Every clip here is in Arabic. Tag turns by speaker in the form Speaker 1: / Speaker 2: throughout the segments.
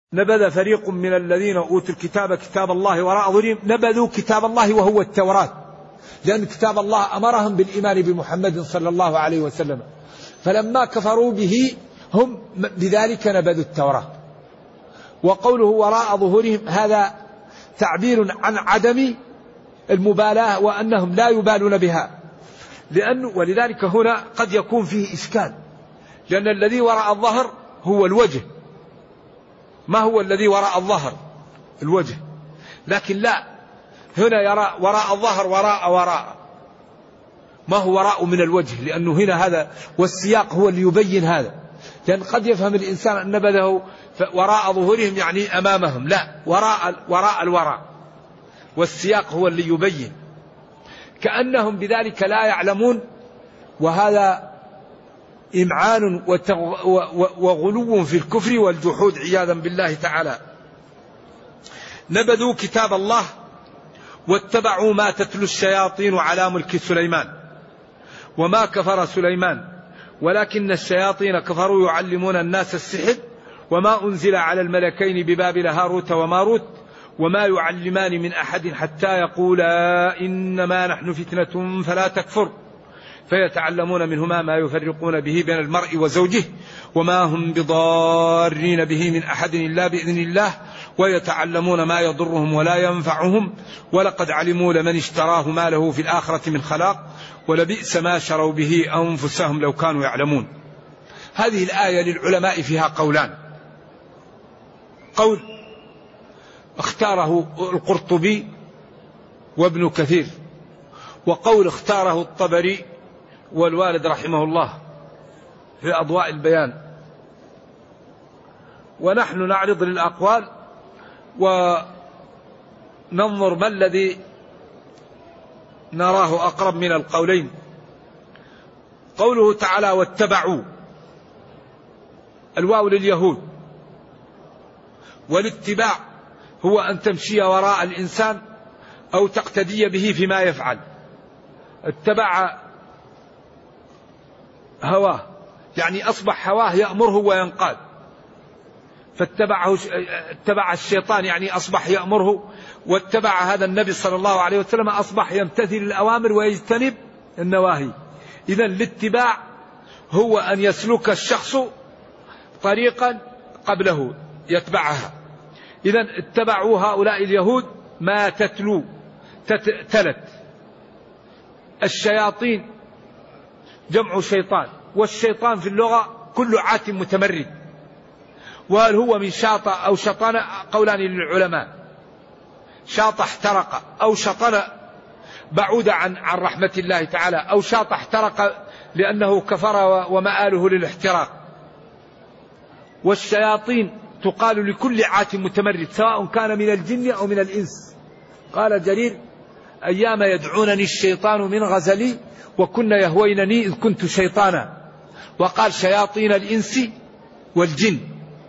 Speaker 1: نبذ فريق من الذين أوتوا الكتاب كتاب الله وراء ظهورهم، نبذوا كتاب الله وهو التوراة، لأن كتاب الله أمرهم بالإيمان بمحمد صلى الله عليه وسلم، فلما كفروا به هم بذلك نبذوا التوراة. وقوله وراء ظهورهم هذا تعبير عن عدم المبالاة وأنهم لا يبالون بها، ولذلك هنا قد يكون فيه إشكال، لأن الذي وراء الظهر هو الوجه، ما هو الذي وراء الظهر الوجه، لكن لا، هنا يرى وراء الظهر وراء ما هو وراء من الوجه، لأنه هنا هذا والسياق هو اللي يبين هذا، لأن قد يفهم الإنسان أن نبذه وراء ظهورهم يعني أمامهم، لا، وراء الوراء، والسياق هو اللي يبين، كأنهم بذلك لا يعلمون، وهذا إمعان وغلو في الكفر والجحود عياذا بالله تعالى. نبذوا كتاب الله واتبعوا ما تتلو الشياطين على ملك سليمان وما كفر سليمان ولكن الشياطين كفروا يعلمون الناس السحر وما أنزل على الملكين ببابل هاروت وماروت وما يعلمان من أحد حتى يقولا إنما نحن فتنة فلا تكفر فيتعلمون منهما ما يفرقون به بين المرء وزوجه وما هم بضارين به من أحد إلا بإذن الله ويتعلمون ما يضرهم ولا ينفعهم ولقد علموا لمن اشتراه ما له في الآخرة من خلاق ولبئس ما شروا به أنفسهم لو كانوا يعلمون. هذه الآية للعلماء فيها قولان، قول اختاره القرطبي وابن كثير، وقول اختاره الطبري والوالد رحمه الله في أضواء البيان، ونحن نعرض للأقوال وننظر ما الذي نراه أقرب من القولين. قوله تعالى واتبعوا، الواو لليهود، والاتباع هو أن تمشي وراء الإنسان أو تقتدي به فيما يفعل. اتبع هواه يعني أصبح هواه يأمره وينقاد، اتبع الشيطان يعني أصبح يأمره، واتبع هذا النبي صلى الله عليه وسلم أصبح يمتثل الأوامر ويجتنب النواهي. إذن الاتباع هو أن يسلك الشخص طريقا قبله يتبعها. إذن اتبعوا هؤلاء اليهود ما تتلو تلت الشياطين، جمع شيطان، والشيطان في اللغة كل عات متمرد، وهل هو من شاط أو شطن قولان للعلماء، شاط احترق أو شطن بعود عن رحمة الله تعالى، أو شاط احترق لأنه كفر ومآله للاحتراق. والشياطين تقال لكل عات متمرد سواء كان من الجن أو من الإنس. قال جرير أيام يدعونني الشيطان من غزلي وكن يهوينني إذ كنت شيطانا، وقال شياطين الإنس والجن.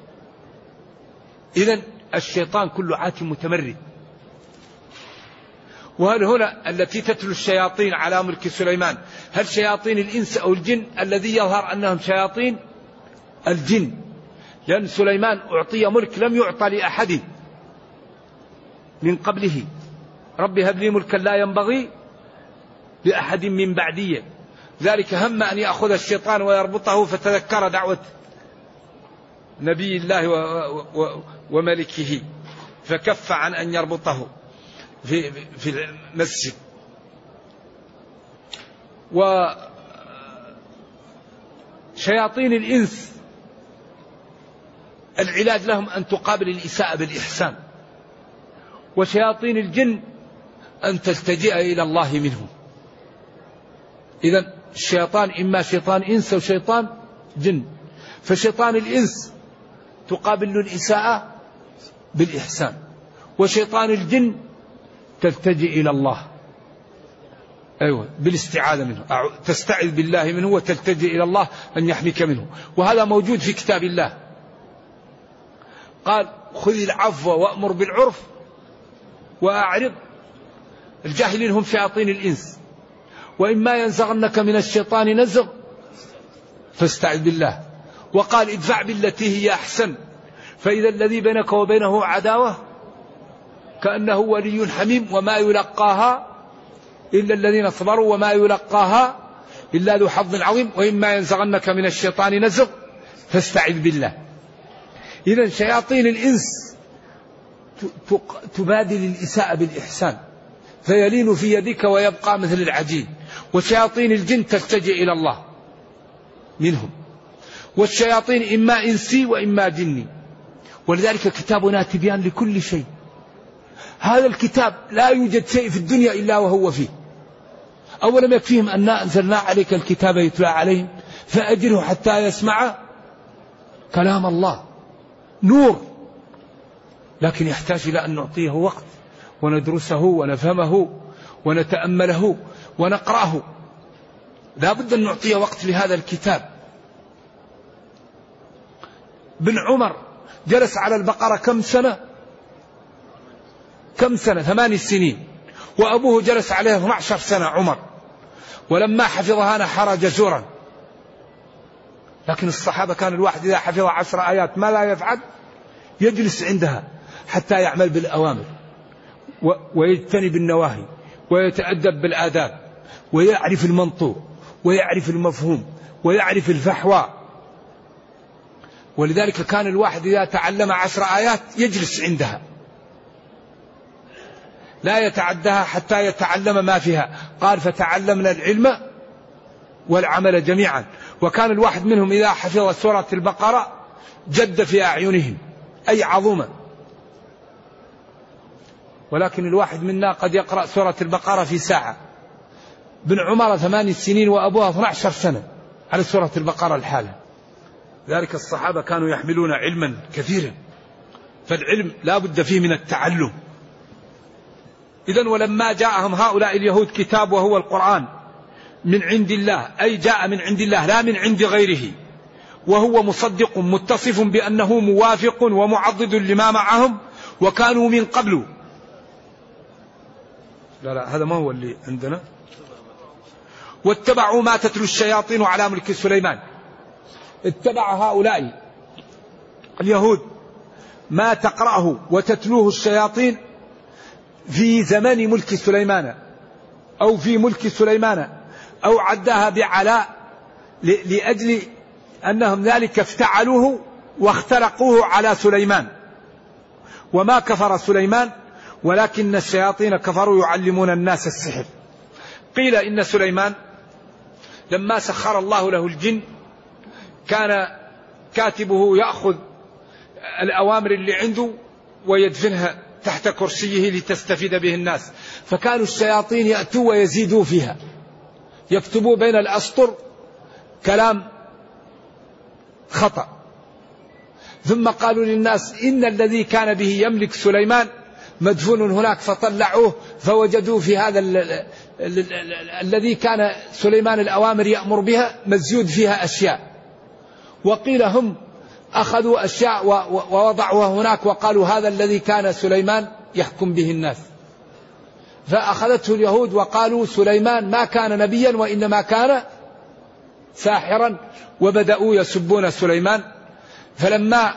Speaker 1: إذن الشيطان كل عات متمرد. وهل هنا التي تتلو الشياطين على ملك سليمان هل شياطين الإنس أو الجن؟ الذي يظهر أنهم شياطين الجن، لأن سليمان أعطي ملك لم يعطى لأحد من قبله، رب هب لي ملكا لا ينبغي لأحد من بعدي، ذلك هم أن يأخذ الشيطان ويربطه فتذكر دعوة نبي الله وملكه فكف عن أن يربطه في المسجد. وشياطين الإنس العلاج لهم أن تقابل الإساءة بالإحسان، وشياطين الجن أن تلتجئ إلى الله منهم. إذن الشيطان إما شيطان إنس أو شيطان جن، فشيطان الإنس تقابل الإساءة بالإحسان، وشيطان الجن تلتجئ إلى الله بالاستعاذة منه، تستعذ بالله منه وتلتجئ إلى الله أن يحميك منه، وهذا موجود في كتاب الله. قال خذ العفو وأمر بالعرف وأعرض، الجاهلين هم شياطين الإنس، وإما ينزغنك من الشيطان نزغ فاستعذ بالله. وقال ادفع بالتي هي أحسن فإذا الذي بينك وبينه عداوة كأنه ولي حميم وما يلقاها إلا الذين صبروا وما يلقاها إلا ذو حظ عظيم وإما ينزغنك من الشيطان نزغ فاستعذ بالله. إذن شياطين الإنس تبادل الإساءة بالإحسان فيلين في يدك ويبقى مثل العجين، وشياطين الجن تلتجئ إلى الله منهم، والشياطين إما إنسي وإما جني. ولذلك كتابنا تبيان لكل شيء. هذا الكتاب لا يوجد شيء في الدنيا إلا وهو فيه. أولم يكفيهم أننا أنزلنا عليك الكتاب يتلى عليهم فأجره حتى يسمع كلام الله، نور، لكن يحتاج إلى أن نعطيه وقت وندرسه ونفهمه ونتأمله ونقرأه. لا بد أن نعطيه وقت لهذا الكتاب. بن عمر جلس على البقرة كم سنة؟ 8 سنين، وأبوه جلس عليها 12 سنة عمر، ولما حفظها نحر جزورا. لكن الصحابة كان الواحد إذا حفظ 10 آيات ما لا يفعل يجلس عندها حتى يعمل بالأوامر ويجتنب النواهي ويتأدب بالآداب ويعرف المنطوق ويعرف المفهوم ويعرف الفحوى. ولذلك كان الواحد إذا تعلم 10 آيات يجلس عندها لا يتعدها حتى يتعلم ما فيها. قال فتعلمنا العلم والعمل جميعا. وكان الواحد منهم إذا حفظ سورة البقرة جد في أعينهم أي عظومة. ولكن الواحد منا قد يقرأ سورة البقرة في ساعة. بن عمر 8 سنين وأبوها 12 سنة على سورة البقرة الحالة. ذلك الصحابة كانوا يحملون علما كثيرا، فالعلم لا بد فيه من التعلم. إذن ولما جاءهم هؤلاء اليهود كتاب وهو القرآن من عند الله، أي جاء من عند الله لا من عند غيره، وهو مصدق متصف بأنه موافق ومعضد لما معهم وكانوا من قبل. لا هذا ما هو اللي عندنا. واتبعوا ما تتلو الشياطين على ملك سليمان. اتبع هؤلاء اليهود ما تقرأه وتتلوه الشياطين في زمن ملك سليمان أو في ملك سليمان، أو عداها بعلاء لأجل أنهم ذلك افتعلوه واخترقوه على سليمان. وما كفر سليمان ولكن الشياطين كفروا يعلمون الناس السحر. قيل إن سليمان لما سخر الله له الجن كان كاتبه يأخذ الأوامر اللي عنده ويدفنها تحت كرسيه لتستفيد به الناس، فكانوا الشياطين يأتوا ويزيدوا فيها، يكتبوا بين الأسطر كلام خطأ. ثم قالوا للناس إن الذي كان به يملك سليمان مدفون هناك، فطلعوه فوجدوا في هذا الذي كان سليمان الأوامر يأمر بها مزيود فيها أشياء. وقيل هم أخذوا أشياء ووضعوها هناك وقالوا هذا الذي كان سليمان يحكم به الناس. فأخذته اليهود وقالوا سليمان ما كان نبيا وإنما كان ساحرا، وبدأوا يسبون سليمان. فلما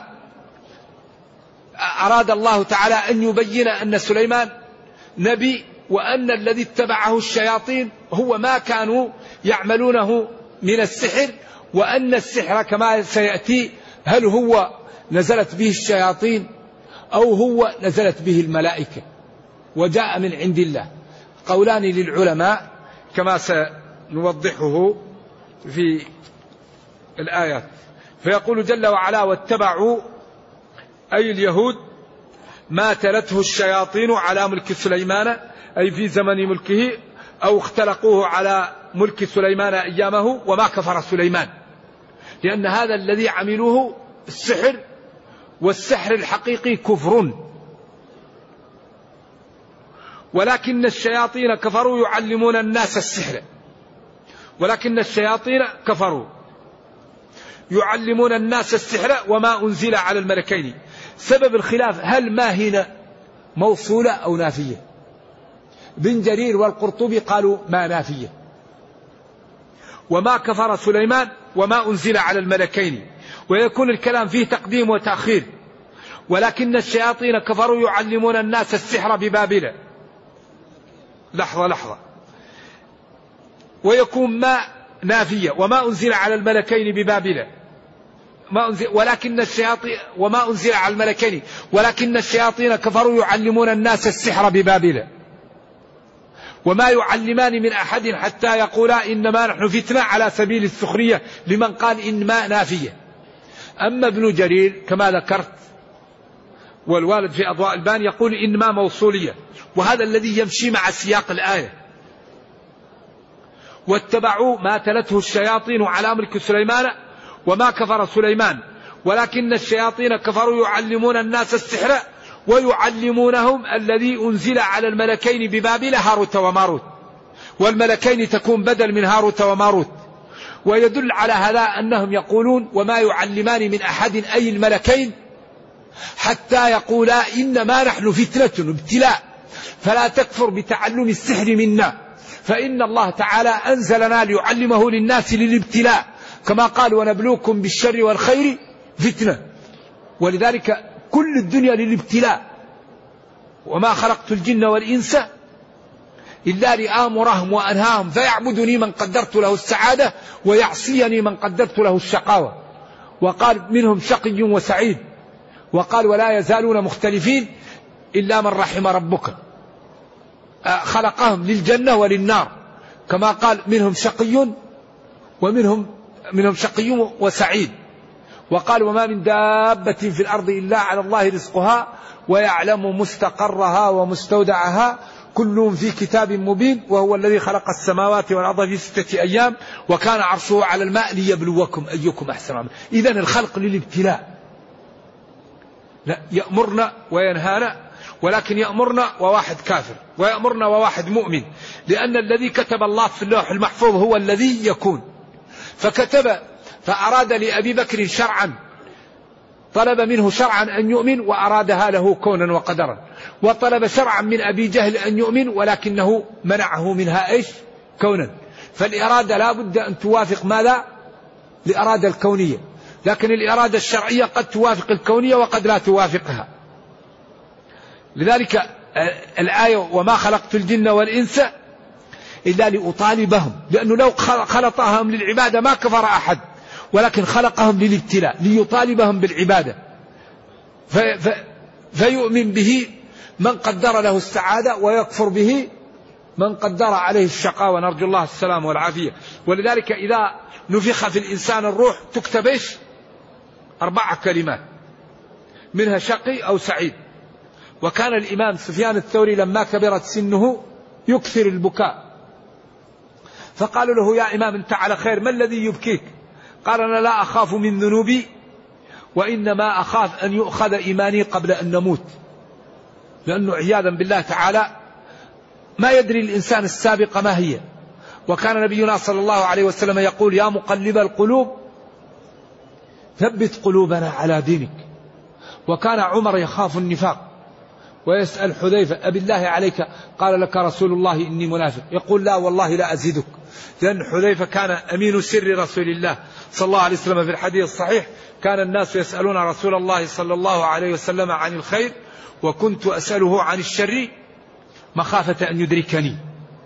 Speaker 1: أراد الله تعالى أن يبين أن سليمان نبي وأن الذي اتبعه الشياطين هو ما كانوا يعملونه من السحر، وأن السحر كما سيأتي هل هو نزلت به الشياطين أو هو نزلت به الملائكة وجاء من عند الله. قولان للعلماء كما سنوضحه في الآيات. فيقول جل وعلا واتبعوا أي اليهود ما تلته الشياطين على ملك سليمان، أي في زمن ملكه، أو اختلقوه على ملك سليمان أيامه. وما كفر سليمان، لأن هذا الذي عملوه السحر، والسحر الحقيقي كفر، ولكن الشياطين كفروا يعلمون الناس السحر. ولكن الشياطين كفروا يعلمون الناس السحر وما أنزل على الملكين. سبب الخلاف هل ما هنا موصولة أو نافية؟ بن جرير والقرطبي قالوا ما نافية. وما كفر سليمان وما أنزل على الملكين، ويكون الكلام فيه تقديم وتأخير. ولكن الشياطين كفروا يعلمون الناس السحر ببابل. لحظة ويكون ما نافية وما أنزل على الملكين ببابل ولكن الشياطين وما أنزل على الملكين ولكن الشياطين كفروا يعلمون الناس السحر ببابل وما يعلمان من أحد حتى يقولا إنما نحن فتنة على سبيل السخرية لمن قال إنما نافية. أما ابن جرير كما ذكرت والوالد في أضواء البان يقول إنما موصولية، وهذا الذي يمشي مع سياق الآية. واتبعوا ما تلته الشياطين على ملك سليمان وما كفر سليمان ولكن الشياطين كفروا يعلمون الناس السحر ويعلمونهم الذي أنزل على الملكين ببابل هاروت وماروت، والملكين تكون بدل من هاروت وماروت. ويدل على هذا أنهم يقولون وما يعلمان من أحد أي الملكين حتى يقولا إنما نحن فتنة ابتلاء فلا تكفر بتعلم السحر منا، فإن الله تعالى أنزلنا ليعلمه للناس للابتلاء كما قال ونبلوكم بالشر والخير فتنة. ولذلك كل الدنيا للابتلاء. وما خلقت الجن والإنس إلا لآمرهم وأنهاهم فيعبدني من قدرت له السعادة ويعصيني من قدرت له الشقاوة. وقال منهم شقي وسعيد، وقال ولا يزالون مختلفين إلا من رحم ربك. خلقهم للجنة وللنار كما قال منهم شقي ومنهم شقي وسعيد. وقال وما من دابة في الأرض إلا على الله رزقها ويعلم مستقرها ومستودعها كل في كتاب مبين وهو الذي خلق السماوات والأرض في 6 أيام وكان عرشه على الماء ليبلوكم أيكم أحسن عملا. إذن الخلق للابتلاء، لا يأمرنا وينهانا، ولكن يأمرنا وواحد كافر ويأمرنا وواحد مؤمن، لأن الذي كتب الله في اللوح المحفوظ هو الذي يكون. فكتب فأراد لأبي بكر شرعا، طلب منه شرعا أن يؤمن وأرادها له كونا وقدرا، وطلب شرعا من أبي جهل أن يؤمن ولكنه منعه منها إيش؟ كونا. فالإرادة لا بد أن توافق ماذا؟ الإرادة الكونية، لكن الإرادة الشرعية قد توافق الكونية وقد لا توافقها. لذلك الآية وما خلقت الجن والإنس إلا لأطالبهم، لأنه لو خلقهم للعبادة ما كفر أحد، ولكن خلقهم للابتلاء ليطالبهم بالعبادة. فيؤمن به من قدر له السعادة ويكفر به من قدر عليه الشقاء، ونرجو الله السلام والعافية. ولذلك إذا نفخ في الإنسان الروح تكتب إيش؟ 4 كلمات منها شقي أو سعيد. وكان الإمام سفيان الثوري لما كبرت سنه يكثر البكاء، فقالوا له يا إمام أنت على خير، ما الذي يبكيك؟ قال أنا لا أخاف من ذنوبي وإنما أخاف أن يؤخذ إيماني قبل أن نموت، لأنه عياذا بالله تعالى ما يدري الإنسان السابقة ما هي. وكان نبينا صلى الله عليه وسلم يقول يا مقلب القلوب ثبت قلوبنا على دينك. وكان عمر يخاف النفاق ويسأل حذيفة أبي الله عليك؟ قال لك رسول الله إني منافق. يقول لا والله لا أزيدك، لأن حذيفة كان أمين سر رسول الله صلى الله عليه وسلم. في الحديث الصحيح كان الناس يسألون رسول الله صلى الله عليه وسلم عن الخير وكنت أسأله عن الشر مخافة أن يدركني.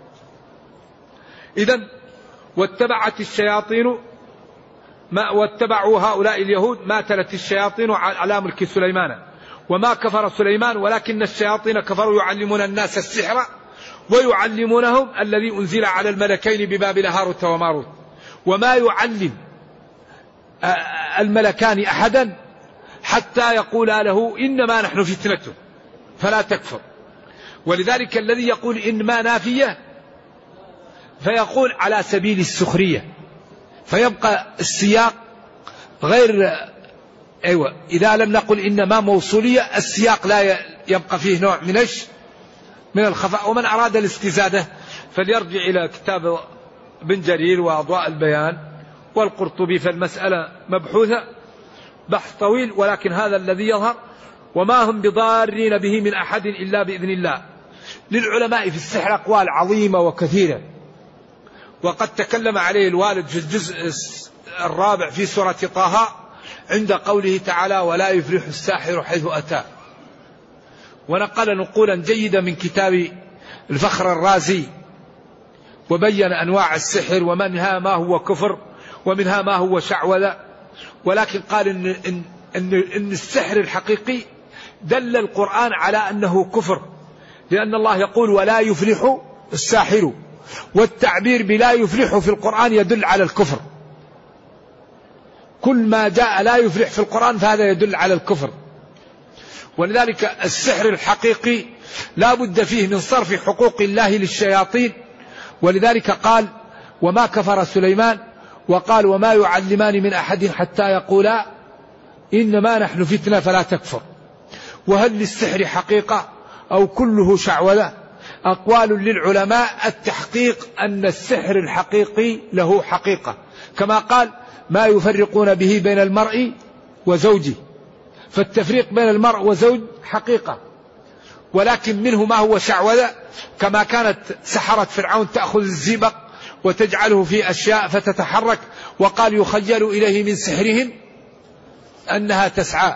Speaker 1: إذن واتبعت الشياطين واتبعوا هؤلاء اليهود ما تلت الشياطين على ملك سليمان وما كفر سليمان ولكن الشياطين كفروا يعلمون الناس السحر ويعلمونهم الذي أنزل على الملكين ببابل هاروت وماروت. وما يعلم الملكان أحدا حتى يقولا له إنما نحن فتنة فلا تكفر. ولذلك الذي يقول إنما نافية فيقول على سبيل السخرية، فيبقى السياق غير إذا لم نقل إنما موصولية السياق لا يبقى فيه نوع من الخفاء. ومن أراد الاستزادة فليرجع إلى كتاب ابن جرير وأضواء البيان والقرطبي، فالمسألة مبحوثة بحث طويل، ولكن هذا الذي يظهر. وما هم بضارين به من أحد إلا بإذن الله. للعلماء في السحر أقوال عظيمة وكثيرة، وقد تكلم عليه الوالد في الجزء 4 في سورة طه عند قوله تعالى ولا يفلح الساحر حيث أتى. ونقل نقولا جيدا من كتاب الفخر الرازي وبين أنواع السحر ومنها ما هو كفر ومنها ما هو شعوذة، ولكن قال إن السحر الحقيقي دل القرآن على أنه كفر، لأن الله يقول ولا يفلح الساحر، والتعبير بلا يفلح في القرآن يدل على الكفر. كل ما جاء لا يفلح في القرآن فهذا يدل على الكفر. ولذلك السحر الحقيقي لا بد فيه من صرف حقوق الله للشياطين، ولذلك قال وما كفر سليمان، وقال وما يعلمان من أحد حتى يقولا إنما نحن فتنة فلا تكفر. وهل للسحر حقيقة أو كله شعوذة؟ أقوال للعلماء. التحقيق أن السحر الحقيقي له حقيقة، كما قال ما يفرقون به بين المرء وزوجه، فالتفريق بين المرء وزوج حقيقة، ولكن منه ما هو شعوذة، كما كانت سحرة فرعون تأخذ الزئبق وتجعله في أشياء فتتحرك، وقال يخيل إليه من سحرهم أنها تسعى.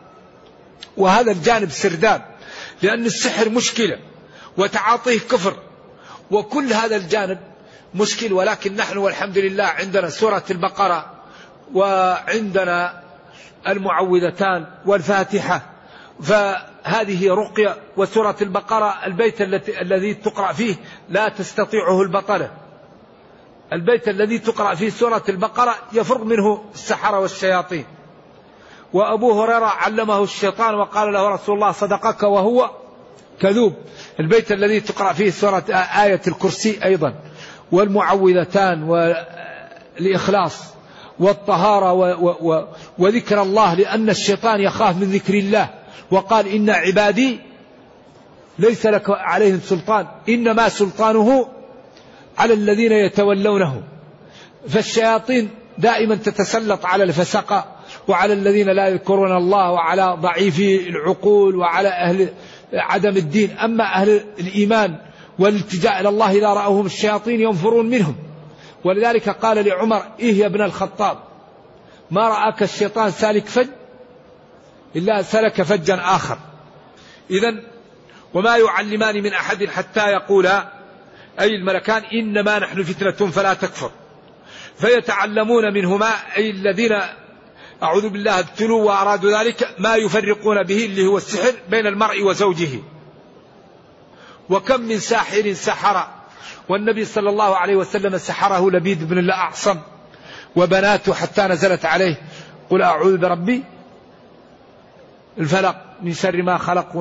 Speaker 1: وهذا الجانب سرداب، لأن السحر مشكلة وتعاطيه كفر، وكل هذا الجانب مشكل. ولكن نحن والحمد لله عندنا سورة البقرة وعندنا المعوذتان والفاتحة، فهذه رقية. وسورة البقرة البيت الذي تقرأ فيه لا تستطيعه البطلة، البيت الذي تقرأ فيه سورة البقرة يفر منه السحرة والشياطين. وأبو هريرة علمه الشيطان وقال له رسول الله صدقك وهو كذوب. البيت الذي تقرأ فيه سورة آية الكرسي أيضا، والمعوذتان والإخلاص والطهارة وذكر الله، لأن الشيطان يخاف من ذكر الله، وقال إن عبادي ليس لك عليهم سلطان إنما سلطانه على الذين يتولونه. فالشياطين دائما تتسلط على الفسقة وعلى الذين لا يذكرون الله وعلى ضعيفي العقول وعلى أهل عدم الدين. أما أهل الإيمان والالتجاء إلى الله إذا رأوهم الشياطين ينفرون منهم. ولذلك قال لعمر إيه يا ابن الخطاب ما رآك الشيطان سالك فج إلا سلك فجا آخر. إذن وما يعلمان من أحد حتى يقولا أي الملكان إنما نحن فتنة فلا تكفر، فيتعلمون منهما أي الذين أعوذ بالله ابتلوا وأرادوا ذلك ما يفرقون به اللي هو السحر بين المرء وزوجه. وكم من ساحر سحر، والنبي صلى الله عليه وسلم سحره لبيد بن الأعصم وبناته حتى نزلت عليه قل أعوذ بربي الفلق من شر ما خلق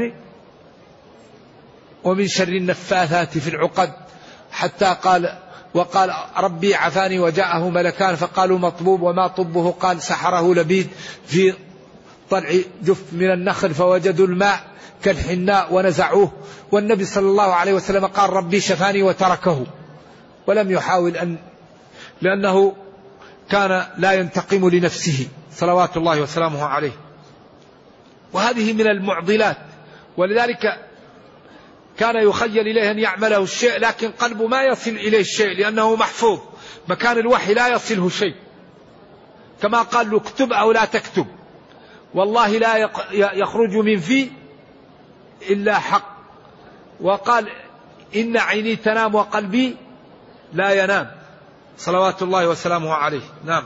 Speaker 1: ومن شر النفاثات في العقد، حتى وقال ربي عفاني وجاءه ملكان فقالوا مطبوب وما طبه، قال سحره لبيد في طلع جف من النخل فوجدوا الماء كالحناء ونزعوه، والنبي صلى الله عليه وسلم قال ربي شفاني وتركه ولم يحاول لأنه كان لا ينتقم لنفسه صلوات الله وسلامه عليه. وهذه من المعضلات، ولذلك كان يخيل إليه أن يعمله الشيء لكن قلبه ما يصل إليه الشيء لأنه محفوظ، مكان الوحي لا يصله شيء، كما قال له اكتب أو لا تكتب والله لا يخرج من في إلا حق، وقال إن عيني تنام وقلبي لا ينام صلوات الله وسلامه عليه. نعم.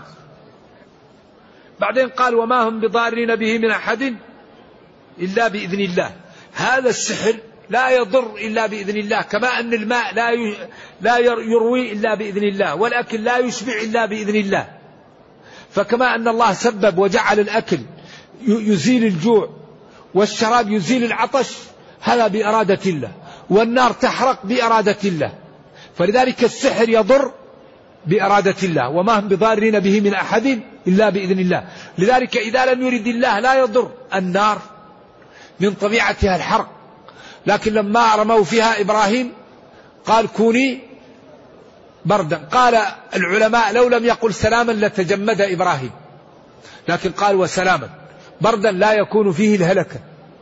Speaker 1: بعدين قال وما هم بضارين به من أحد إلا بإذن الله. هذا السحر لا يضر إلا بإذن الله، كما أن الماء لا يروي إلا بإذن الله، والأكل لا يشبع إلا بإذن الله، فكما أن الله سبب وجعل الأكل يزيل الجوع والشراب يزيل العطش هذا بإرادة الله، والنار تحرق بإرادة الله، فلذلك السحر يضر بإرادة الله. وما هم بضارين به من أحد إلا بإذن الله. لذلك إذا لم يرد الله لا يضر. النار من طبيعتها الحرق، لكن لما رموا فيها إبراهيم قال كوني بردا، قال العلماء لو لم يقل سلاما لتجمد إبراهيم، لكن قال وسلاما، بردا لا يكون فيه الهلكة.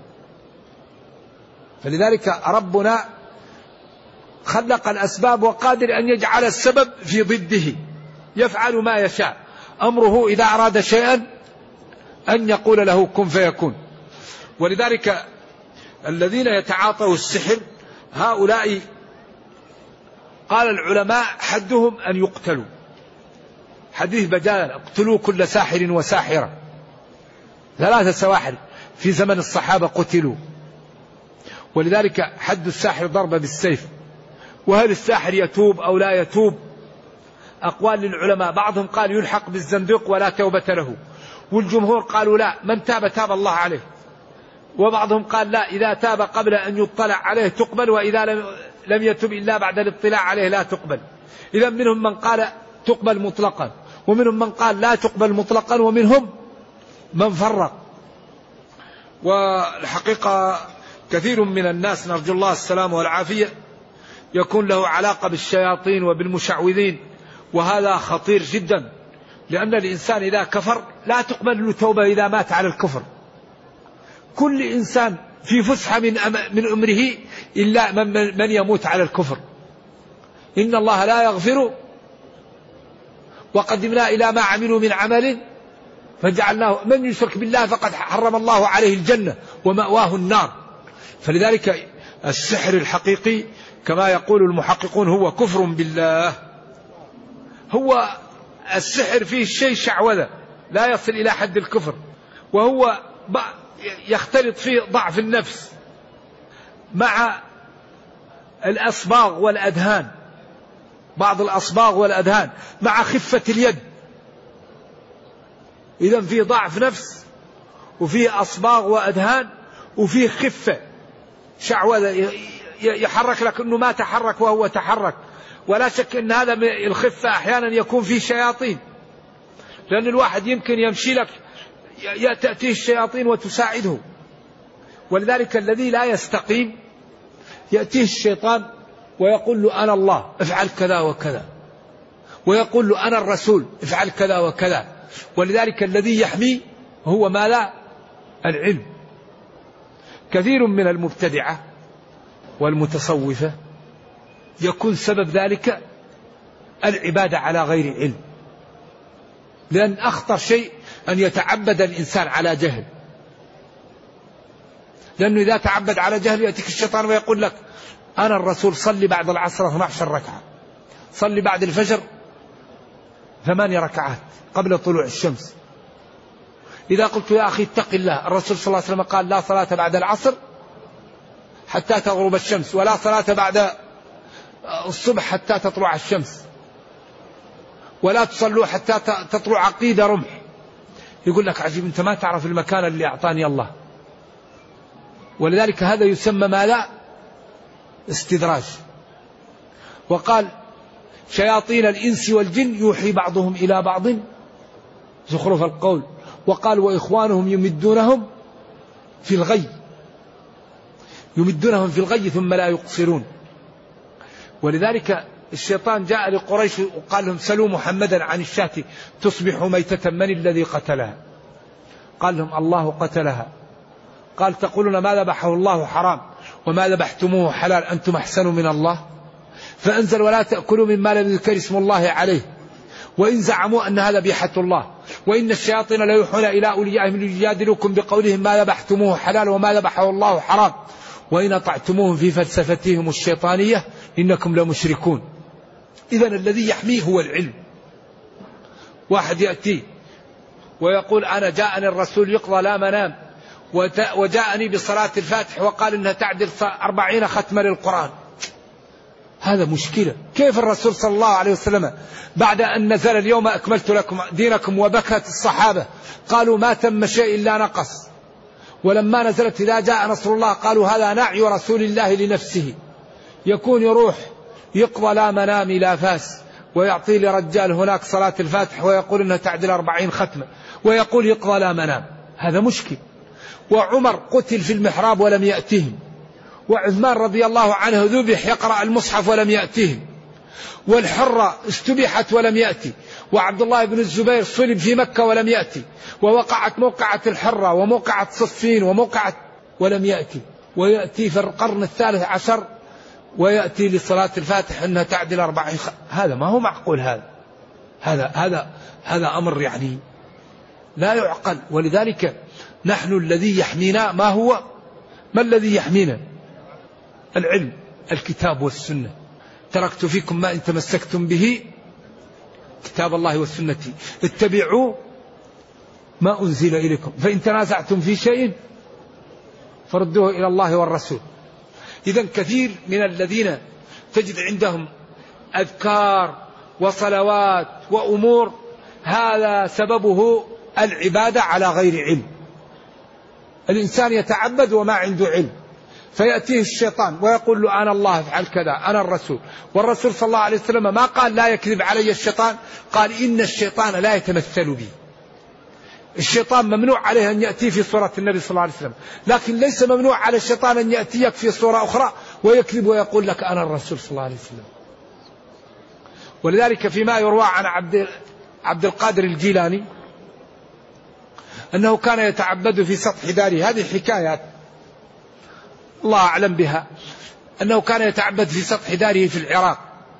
Speaker 1: فلذلك ربنا خلق الأسباب وقادر أن يجعل السبب في ضده، يفعل ما يشاء، أمره إذا أراد شيئا أن يقول له كن فيكون. ولذلك الذين يتعاطوا السحر هؤلاء قال العلماء حدهم أن يقتلوا، حديث بدال اقتلوا كل ساحر وساحرة، 3 سواحر في زمن الصحابة قتلوا. ولذلك حد الساحر ضربة بالسيف. وهل الساحر يتوب أو لا يتوب؟ أقوال للعلماء، بعضهم قال يلحق بالزندق ولا توبة له، والجمهور قالوا لا، من تاب تاب الله عليه. وبعضهم قال لا، إذا تاب قبل أن يطلع عليه تقبل، وإذا لم يتب إلا بعد الاطلاع عليه لا تقبل. إذا منهم من قال تقبل مطلقا، ومنهم من قال لا تقبل مطلقا، ومنهم من فرق. والحقيقة كثير من الناس نرجو الله السلامة والعافية يكون له علاقة بالشياطين وبالمشعوذين، وهذا خطير جدا، لأن الإنسان إذا كفر لا تقبل له توبة إذا مات على الكفر. كل إنسان في فسحة من أمره إلا من يموت على الكفر. إن الله لا يغفر وقدمنا إلى ما عملوا من عمل فجعلناه، من يشرك بالله فقد حرم الله عليه الجنة ومأواه النار. فلذلك السحر الحقيقي كما يقول المحققون هو كفر بالله. هو السحر فيه شيء شعوذة لا يصل إلى حد الكفر، وهو يختلط فيه ضعف النفس مع الأصباغ والأذهان، بعض الأصباغ والأذهان مع خفة اليد. إذن فيه ضعف نفس وفيه أصباغ وأذهان وفيه خفة شعوذة، يحرك لك أنه ما تحرك وهو تحرك. ولا شك أن هذا الخفة أحيانا يكون فيه شياطين، لأن الواحد يمكن يمشي لك تأتيه الشياطين وتساعده. ولذلك الذي لا يستقيم يأتيه الشيطان ويقول له أنا الله افعل كذا وكذا، ويقول له أنا الرسول افعل كذا وكذا. ولذلك الذي يحمي هو ما لا العلم. كثير من المبتدعة والمتصوفة يكون سبب ذلك العبادة على غير علم، لأن أخطر شيء أن يتعبد الإنسان على جهل، لأنه إذا تعبد على جهل يأتيك الشيطان ويقول لك أنا الرسول صلي بعد العصر 12 ركعة، صلي بعد الفجر 8 ركعات قبل طلوع الشمس. إذا قلت يا أخي اتق الله، الرسول صلى الله عليه وسلم قال لا صلاة بعد العصر حتى تغرب الشمس، ولا صلاة بعد الصبح حتى تطلع الشمس، ولا تصلوا حتى تطلع عقيد رمح. يقول لك عجيب، أنت ما تعرف المكان اللي أعطاني الله. ولذلك هذا يسمى ما لا استدراج. وقال شياطين الإنس والجن يوحي بعضهم إلى بعض زخرف القول، وقال وإخوانهم يمدونهم في الغي، يمدونهم في الغي ثم لا يقصرون. ولذلك الشيطان جاء لقريش وقال لهم سلوا محمدا عن الشاة تصبح ميتة من الذي قتلها؟ قال لهم الله قتلها. قال تقولون ما ذبحه الله حرام وما ذبحتموه حلال، أنتم أحسن من الله؟ فأنزل ولا تأكلوا مما لم يذكر اسم الله عليه، وإن زعموا أن هذا ذبيحة الله، وإن الشياطين لا يوحون إلى أوليائهم ليجادلوكم بقولهم ما ذبحتموه حلال وما ذبحه الله حرام وإن أطعتموهم في فلسفتهم الشيطانية إنكم لمشركون. إذن الذي يحميه هو العلم. واحد يأتي ويقول أنا جاءني الرسول يقضى لا منام وجاءني بصلاة الفاتح وقال إنها تعدل 40 ختمة للقرآن، هذا مشكلة. كيف الرسول صلى الله عليه وسلم بعد أن نزل اليوم أكملت لكم دينكم وبكت الصحابة قالوا ما تم شيء إلا نقص، ولما نزلت إذا جاء نصر الله قالوا هذا نعي رسول الله لنفسه، يكون يروح يقضى لا منام لا فاس ويعطي لرجال هناك صلاة الفاتح ويقول إنها تعدل 40 ختمة ويقول يقضى لا منام، هذا مشكل. وعمر قتل في المحراب ولم يأتهم، وعثمان رضي الله عنه ذبح يقرأ المصحف ولم يأتهم، والحرة استبيحت ولم يأتي، وعبد الله بن الزبير صلب في مكة ولم يأتي، ووقعت موقعة الحرة وموقعة صفين وموقعة ولم يأتي، ويأتي في القرن 13 ويأتي لصلاة الفاتح أنها تعدل 40. هذا ما هو معقول. هذا أمر يعني لا يعقل. ولذلك نحن الذي يحمينا ما الذي يحمينا؟ العلم، الكتاب والسنة. تركت فيكم ما إن تمسكتم به كتاب الله والسنة اتبعوا ما أنزل إليكم فإن تنازعتم في شيء فردوه إلى الله والرسول. إذن كثير من الذين تجد عندهم أذكار وصلوات وأمور هذا سببه العبادة على غير علم. الإنسان يتعبد وما عنده علم، فيأتيه الشيطان ويقول له أنا الله افعل كذا، أنا الرسول. والرسول صلى الله عليه وسلم ما قال لا يكذب علي الشيطان، قال إن الشيطان لا يتمثل بي. الشيطان ممنوع عليه أن يأتي في صورة النبي صلى الله عليه وسلم، لكن ليس ممنوع على الشيطان أن يأتيك في صورة أخرى ويكذب ويقول لك أنا الرسول صلى الله عليه وسلم. ولذلك فيما يروى عن عبد القادر الجيلاني أنه كان يتعبد في سطح داره، هذه حكايات الله أعلم بها، أنه كان يتعبد في سطح داره في العراق،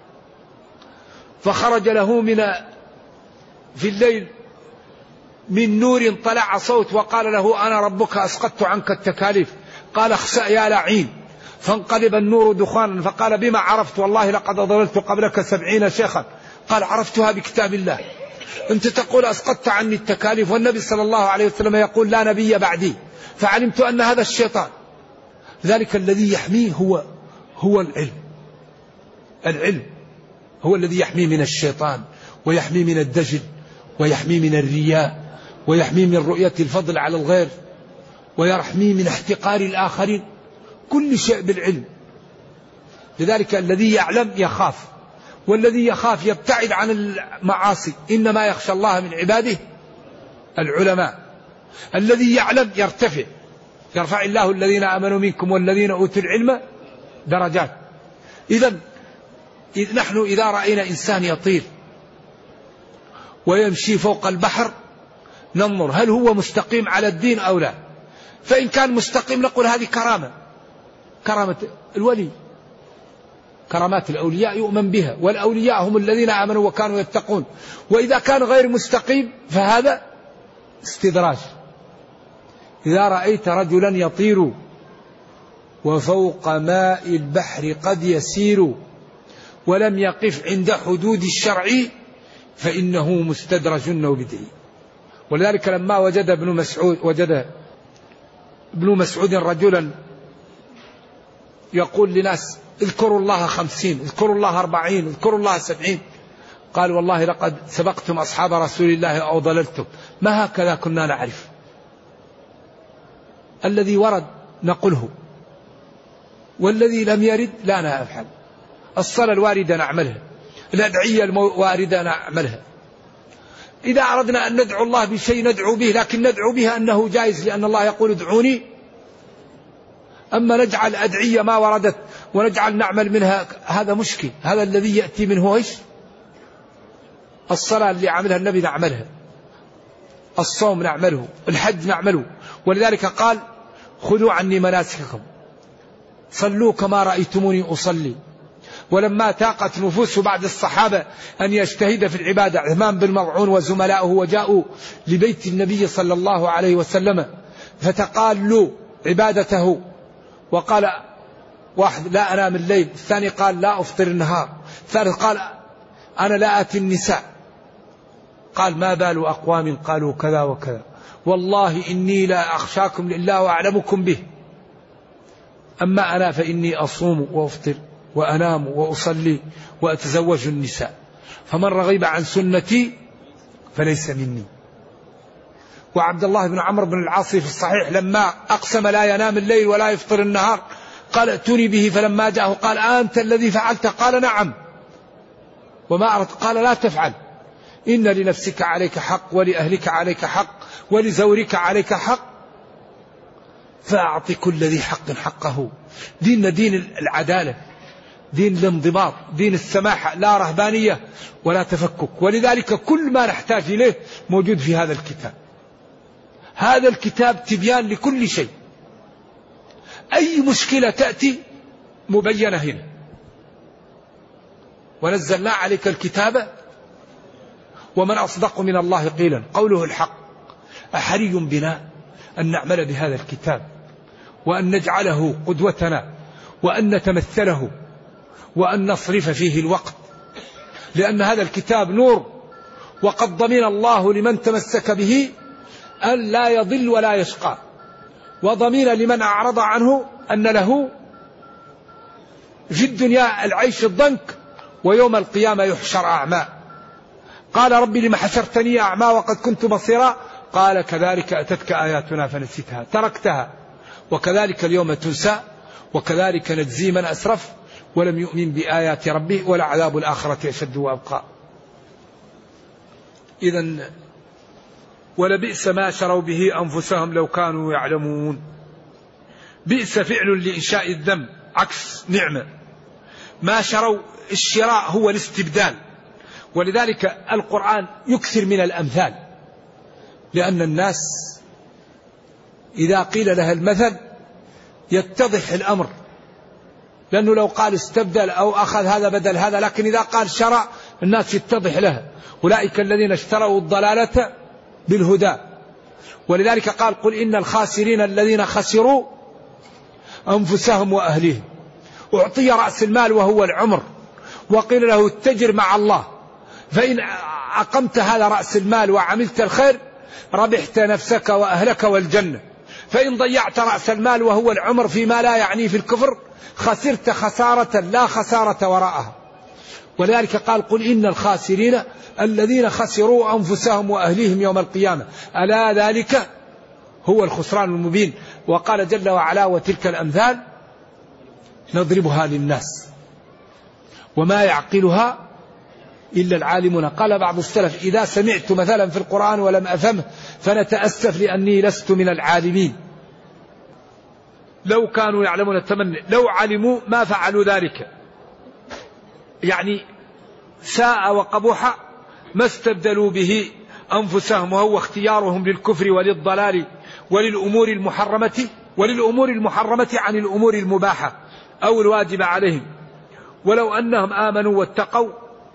Speaker 1: فخرج له في الليل من نور طلع صوت وقال له أنا ربك أسقطت عنك التكاليف. قال اخسأ يا لعين، فانقلب النور دخانا. فقال بما عرفت؟ والله لقد ضللت قبلك 70 شيخا. قال عرفتها بكتاب الله. أنت تقول أسقطت عني التكاليف والنبي صلى الله عليه وسلم يقول لا نبي بعدي، فعلمت أن هذا الشيطان. ذلك الذي يحميه هو العلم. العلم هو الذي يحميه من الشيطان، ويحميه من الدجل، ويحميه من الرياء، ويحميه من رؤية الفضل على الغير، ويحميه من احتقار الآخرين. كل شيء بالعلم. لذلك الذي يعلم يخاف، والذي يخاف يبتعد عن المعاصي. إنما يخشى الله من عباده العلماء. الذي يعلم يرفع الله الذين آمنوا منكم والذين أوتوا العلم درجات. إذن نحن إذا رأينا إنسان يطير ويمشي فوق البحر ننظر هل هو مستقيم على الدين أو لا. فإن كان مستقيم نقول هذه كرامة الولي، كرامات الأولياء يؤمن بها، والأولياء هم الذين آمنوا وكانوا يتقون. وإذا كان غير مستقيم فهذا استدراج. إذا رأيت رجلا يطير وفوق ماء البحر قد يسير ولم يقف عند حدود الشرع فإنه مستدرج وبدعي. ولذلك لما وجد ابن مسعود رجلا يقول لناس اذكروا الله 50، اذكروا الله 40، اذكروا الله 70، قال والله لقد سبقتم أصحاب رسول الله أو ضللتم، ما هكذا كنا نعرف. الذي ورد نقله، والذي لم يرد لا نفعل. الصلاة الواردة نعملها، الأدعية الواردة نعملها. إذا أردنا أن ندعو الله بشيء ندعو به، لكن ندعو به أنه جائز، لأن الله يقول ادعوني. أما نجعل أدعية ما وردت ونجعل نعمل منها، هذا مشكل. هذا الذي يأتي منه إيش؟ الصلاة اللي عملها النبي نعملها، الصوم نعمله، الحج نعمله. ولذلك قال خذوا عني مناسككم صلوا كما رأيتموني أصلي. ولما تاقت نفوس بعض الصحابة أن يجتهد في العبادة، عثمان بن مظعون وزملاؤه وجاءوا لبيت النبي صلى الله عليه وسلم فتقالوا عبادته، وقال واحد لا أنام الليل، الثاني قال لا أفطر النهار، الثالث قال أنا لا آتي النساء. قال ما بال أقوام قالوا كذا وكذا، والله إني لا أخشاكم لله وأعلمكم به، أما أنا فإني أصوم وأفطر وأنام وأصلي وأتزوج النساء، فمن رغب عن سنتي فليس مني. وعبد الله بن عمرو بن العاص في الصحيح لما أقسم لا ينام الليل ولا يفطر النهار قال ائتوني به، فلما جاءه قال أنت الذي فعلت؟ قال نعم. وما أردت؟ قال لا تفعل، إن لنفسك عليك حق، ولأهلك عليك حق، ولزورك عليك حق، فأعط كل ذي حق حقه. ديننا دين العدالة، دين الانضباط، دين السماحة، لا رهبانية ولا تفكك. ولذلك كل ما نحتاج إليه موجود في هذا الكتاب. هذا الكتاب تبيان لكل شيء. أي مشكلة تأتي مبينة هنا. ونزلنا عليك الكتاب ومن أصدق من الله قيلا، قوله الحق. أحري بنا أن نعمل بهذا الكتاب وأن نجعله قدوتنا وأن نتمثله وأن نصرف فيه الوقت، لأن هذا الكتاب نور، وقد ضمن الله لمن تمسك به أن لا يضل ولا يشقى، وضمن لمن أعرض عنه أن له في الدنيا العيش الضنك ويوم القيامة يحشر أعمى. قال ربي لما حشرتني أعمى وقد كنت بصيرا، قال كذلك أتتك آياتنا فنسيتها تركتها وكذلك اليوم تنسى وكذلك نجزي من أسرف ولم يؤمن بآيات ربه ولعذاب الآخرة أشد وأبقى. إذن ولبئس ما شروا به أنفسهم لو كانوا يعلمون. بئس فعل لإنشاء الذنب عكس نعمة. ما شروا، الشراء هو الاستبدال، ولذلك القرآن يكثر من الأمثال، لأن الناس إذا قيل لها المثل يتضح الأمر، لأنه لو قال استبدل أو أخذ هذا بدل هذا، لكن إذا قال شرع الناس يتضح لها. أولئك الذين اشتروا الضلالة بالهدى، ولذلك قال قل إن الخاسرين الذين خسروا أنفسهم وأهليهم. أعطي رأس المال وهو العمر، وقيل له اتجر مع الله، فإن أقمت هذا رأس المال وعملت الخير ربحت نفسك وأهلك والجنة، فإن ضيعت رأس المال وهو العمر فيما لا يعني في الكفر خسرت خسارة لا خسارة وراءها. ولذلك قال قل إن الخاسرين الذين خسروا أنفسهم وأهليهم يوم القيامة ألا ذلك هو الخسران المبين. وقال جل وعلا وتلك الأمثال نضربها للناس وما يعقلها إلا العالمون. قال بعض السلف إذا سمعت مثلا في القرآن ولم أفهمه فنتأسف لأني لست من العالمين. لو كانوا يعلمون التمني، لو علموا ما فعلوا ذلك، يعني ساء وقبح ما استبدلوا به أنفسهم، وهو اختيارهم للكفر وللضلال وللأمور المحرمة عن الأمور المباحة أو الواجب عليهم. ولو أنهم آمنوا واتقوا،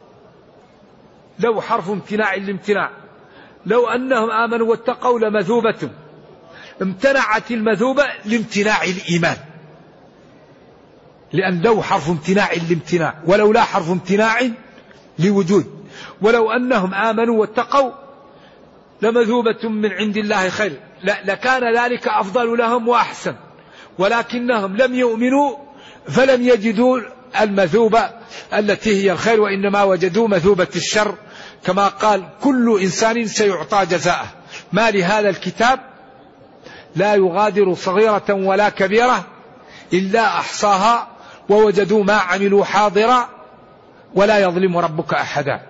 Speaker 1: لو حرف امتناع الامتناع، لو أنهم آمنوا واتقوا لمثوبة، امتنعت المثوبة لامتناع الإيمان، لأن لو حرف امتناع الامتناع، ولو لا حرف امتناع لوجود. ولو أنهم آمنوا واتقوا لمثوبة من عند الله خير، لكان ذلك أفضل لهم وأحسن، ولكنهم لم يؤمنوا فلم يجدوا المثوبة التي هي الخير، وإنما وجدوا مثوبة الشر، كما قال كل إنسان سيعطى جزاءه. ما لهذا الكتاب لا يغادر صغيرة ولا كبيرة إلا أحصاها ووجدوا ما عملوا حاضرا ولا يظلم ربك أحدا.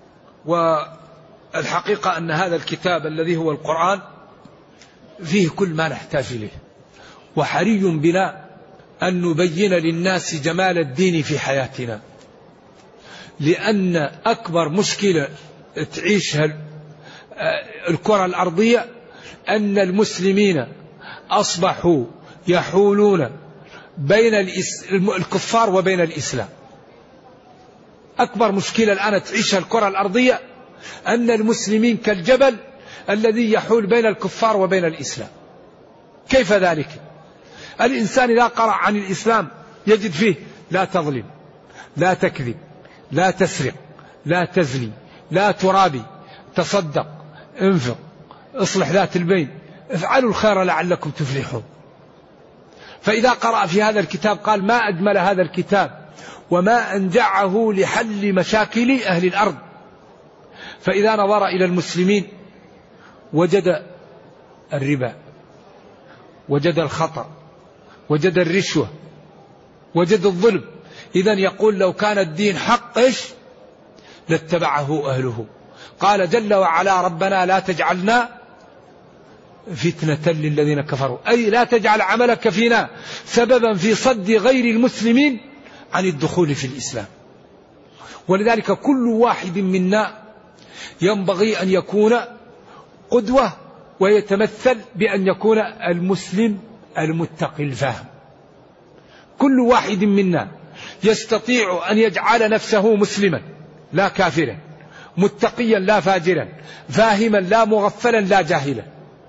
Speaker 1: والحقيقة أن هذا الكتاب الذي هو القرآن فيه كل ما نحتاج إليه، وحري بنا أن نبين للناس جمال الدين في حياتنا، لأن أكبر مشكلة تعيشها الكرة الأرضية أن المسلمين أصبحوا يحولون بين الكفار وبين الإسلام. أكبر مشكلة الآن تعيشها الكرة الأرضية أن المسلمين كالجبل الذي يحول بين الكفار وبين الإسلام. كيف ذلك؟ الإنسان إذا قرأ عن الإسلام يجد فيه لا تظلم، لا تكذب، لا تسرق، لا تزني، لا ترابي، تصدق، انفق، اصلح ذات البين، افعلوا الخير لعلكم تفلحون. فإذا قرأ في هذا الكتاب قال ما أجمل هذا الكتاب وما أنجعه لحل مشاكل أهل الأرض. فإذا نظر إلى المسلمين وجد الربا، وجد الخطأ، وجد الرشوة، وجد الظلم. إذن يقول لو كان الدين حق لاتبعه أهله. قال جل وعلا ربنا لا تجعلنا فتنة للذين كفروا، أي لا تجعل عملك فينا سببا في صد غير المسلمين عن الدخول في الإسلام. ولذلك كل واحد منا ينبغي أن يكون قدوة ويتمثل بأن يكون المسلم المتقي الفاهم. كل واحد منا يستطيع أن يجعل نفسه مسلما لا كافرا، متقيا لا فاجرا، فاهما لا مغفلا لا جاهلا.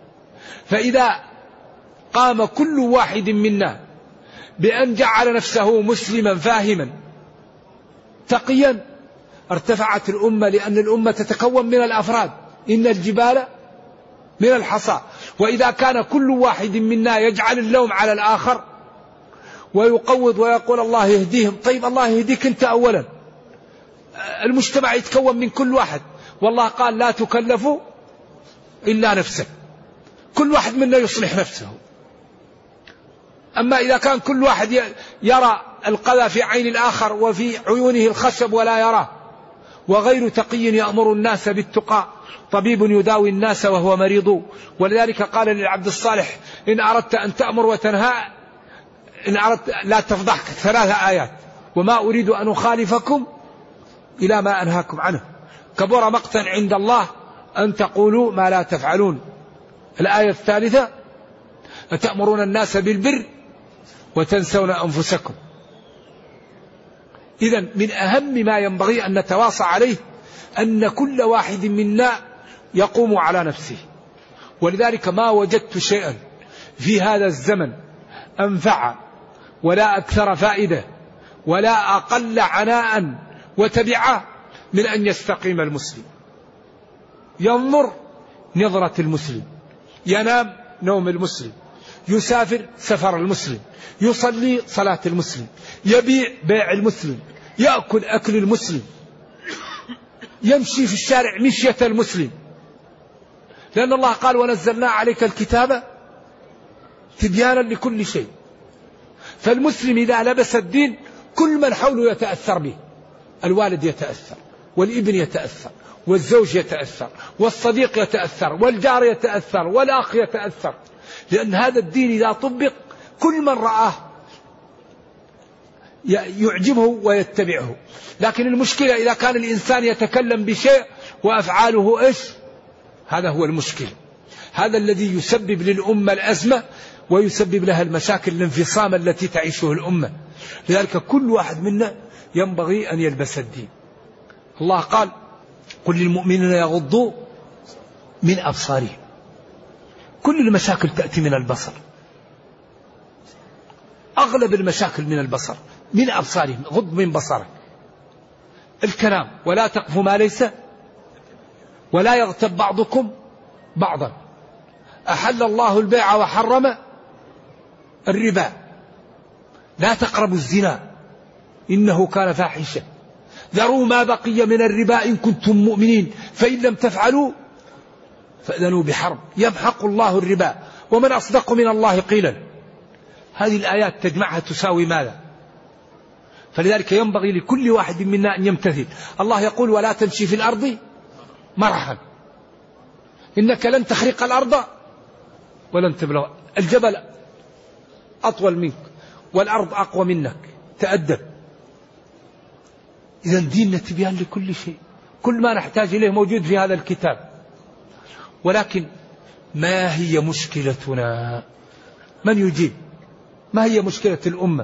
Speaker 1: فإذا قام كل واحد منا بأن جعل نفسه مسلما فاهما تقيا ارتفعت الأمة، لأن الأمة تتكون من الأفراد، إن الجبال من الحصى. وإذا كان كل واحد منا يجعل اللوم على الآخر ويقوض ويقول الله يهديهم، طيب الله يهديك أنت أولا. المجتمع يتكون من كل واحد، والله قال لا تكلفوا إلا نفسك، كل واحد منا يصلح نفسه. أما إذا كان كل واحد يرى القذى في عين الآخر وفي عيونه الخشب ولا يراه، وغير تقي يأمر الناس بالتقى، طبيب يداوي الناس وهو مريض. ولذلك قال للعبد الصالح إن أردت أن تأمر وتنهى، إن أردت لا تفضحك، 3 آيات: وما أريد أن أخالفكم إلى ما أنهاكم عنه، كبر مقتا عند الله أن تقولوا ما لا تفعلون. الآية الثالثة: أتأمرون الناس بالبر وتنسون أنفسكم. إذن من أهم ما ينبغي أن نتواصى عليه أن كل واحد منا يقوم على نفسه. ولذلك ما وجدت شيئا في هذا الزمن أنفع ولا أكثر فائدة ولا أقل عناء وتبعة من أن يستقيم المسلم، ينظر نظرة المسلم، ينام نوم المسلم، يسافر سفر المسلم، يصلي صلاة المسلم، يبيع بيع المسلم، يأكل أكل المسلم، يمشي في الشارع مشية المسلم. لأن الله قال ونزلنا عليك الكتاب تبيانا لكل شيء. فالمسلم إذا لبس الدين كل من حوله يتأثر به، الوالد يتأثر، والابن يتأثر، والزوج يتأثر، والصديق يتأثر، والجار يتأثر، والأخ يتأثر، لأن هذا الدين إذا طبق كل من رآه يعجبه ويتبعه. لكن المشكلة إذا كان الإنسان يتكلم بشيء وأفعاله إيش؟ هذا هو المشكل، هذا الذي يسبب للأمة الأزمة ويسبب لها المشاكل، الانفصام التي تعيشه الأمة. لذلك كل واحد منا ينبغي أن يلبس الدين. الله قال قل للمؤمنين يغضوا من أبصارهم. كل المشاكل تأتي من البصر، أغلب المشاكل من البصر، من أبصارهم، غض من بصرك. الكلام ولا تقف ما ليس، ولا يغتب بعضكم بعضا. أحل الله البيع وحرم الربا، لا تقربوا الزنا إنه كان فاحشة، ذروا ما بقي من الربا إن كنتم مؤمنين فإن لم تفعلوا فأذنوا بحرب يمحق الله الربا ومن أصدق من الله قيلا. هذه الآيات تجمعها تساوي ماذا؟ فلذلك ينبغي لكل واحد منا أن يمتثل. الله يقول ولا تمشي في الأرض مرحا، إنك لن تخرق الأرض ولن تبلغ. الجبل أطول منك والأرض أقوى منك، تأدب. إذا ديننا تبيان لكل شيء، كل ما نحتاج إليه موجود في هذا الكتاب. ولكن ما هي مشكلتنا؟ من يجيب؟ ما هي مشكلة الأمة؟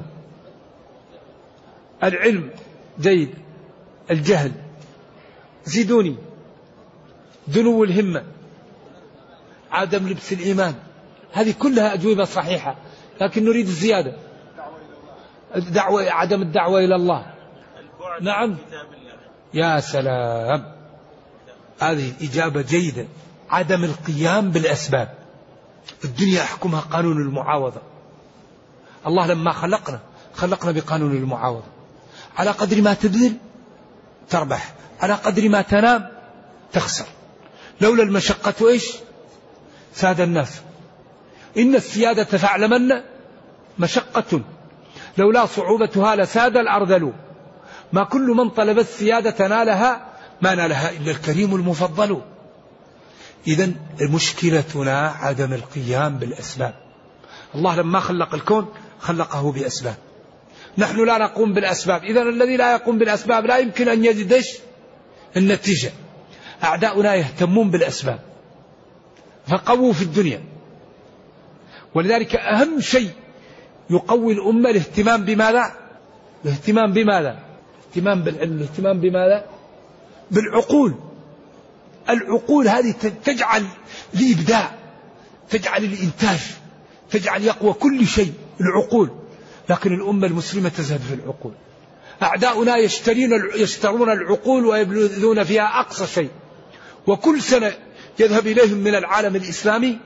Speaker 1: العلم جيد، الجهل، زيدوني، دنو الهمة، عدم لبس الإيمان، هذه كلها أجوبة صحيحة، لكن نريد الزيادة. الدعوة، عدم الدعوة إلى الله. نعم يا سلام، هذه إجابة جيدة. عدم القيام بالأسباب. الدنيا يحكمها قانون المعاوضة. الله لما خلقنا بقانون المعاوضة، على قدر ما تبذل تربح، على قدر ما تنام تخسر. لولا المشقة إيش؟ ساد الناس. إن السيادة فاعلمن مشقة، لولا صعوبتها لساد الأرذل. ما كل من طلب السيادة نالها، ما نالها إلا الكريم المفضل. إذن مشكلتنا عدم القيام بالأسباب. الله لما خلق الكون خلقه بأسباب، نحن لا نقوم بالأسباب. إذن الذي لا يقوم بالأسباب لا يمكن أن يجد النتيجة. أعداؤنا يهتمون بالأسباب فقووا في الدنيا. ولذلك أهم شيء يقوي الأمة الاهتمام بماذا؟ الاهتمام بماذا؟ الاهتمام بالعلم، الاهتمام بماذا؟ بالعقول. العقول هذه تجعل الإبداع. تجعل الإنتاج، تجعل يقوى كل شيء العقول، لكن الأمة المسلمة تزهد في العقول. أعداؤنا يشترون العقول ويبذلون فيها أقصى شيء، وكل سنة يذهب إليهم من العالم الإسلامي